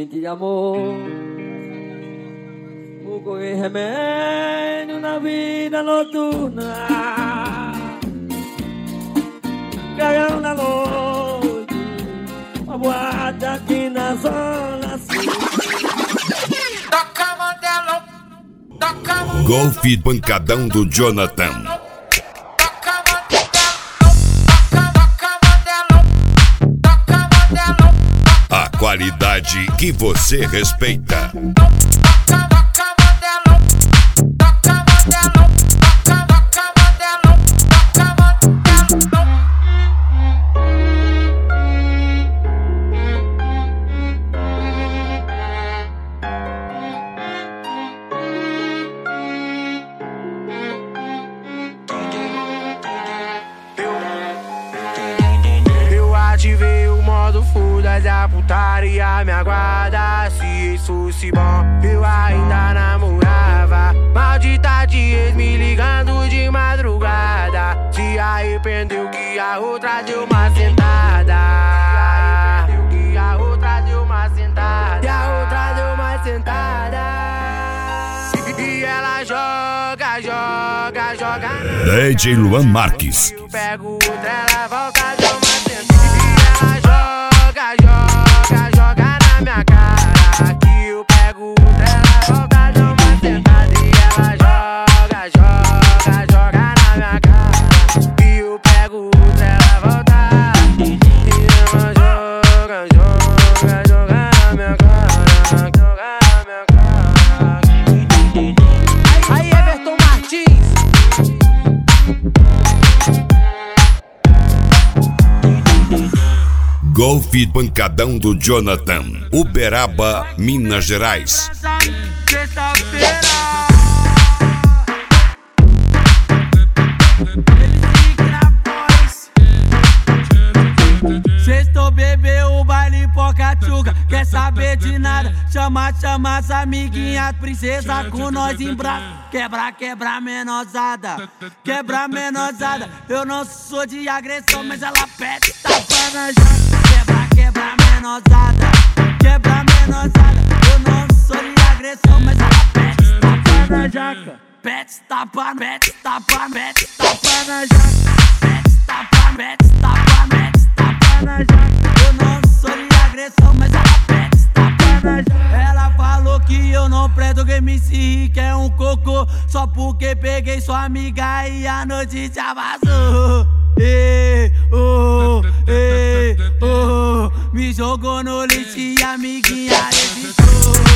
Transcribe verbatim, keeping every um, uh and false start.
sentir amor. Busquei remédio na vida noturna, caiu na noite, uma boate aqui na zona sul. Toca modelo, toca modelo. Golfe pancadão do Jonathan. Toca modelo, toca, toca modelo, toca modelo. A qualidade que você respeita. Toca, toca modelo, toca modelo, toca, toca modelo, toca modelo. Eu ativei o modo foda-se, a putaria me aguarda. Se isso fosse bom, eu ainda namorava. Maldita de ex me ligando de madrugada. Se arrependeu que a outra deu uma sentada. Se arrependeu que a outra deu uma sentada. E a outra deu uma sentada. E ela joga, joga, joga. D J Luan Marques. Eu pego outra, ela volta, deu uma sentada. E ela joga, joga, joga na minha cara. Que eu pego outra, ela volta, deu uma sentada. E ela joga, joga, joga na minha cara. Que eu pego outra, ela volta. E ela joga, joga, joga na minha cara. Joga na minha cara. Aí, Everton Martins. Golfe pancadão do Jonathan. Uberaba, Minas Gerais. Sexta-feira. Sextou, bebeu o baile Pocatuca. Quer saber de nada? Chama, chama as amiguinhas, princesa com nós em braço. Quebra, quebra menosada, quebra menosada. Eu não sou de agressão, mas ela pede tapa na jaca. Quebra, quebra menosada, quebra menosada. Eu não sou de agressão, mas ela pede tapa na jaca. Pede tapa, pede tapa, pede tapa na jaca. Pede tapa, pede tapa, pede tapa na jaca. Eu não sou de agressão, mas ela pede tapa na jaca. Ela falou que eu não presto, que me se que é um cocô. Só porque peguei sua amiga e a noite já vazou. Ei, oh, ei, oh. Me jogou no lixo e a amiguinha evitou.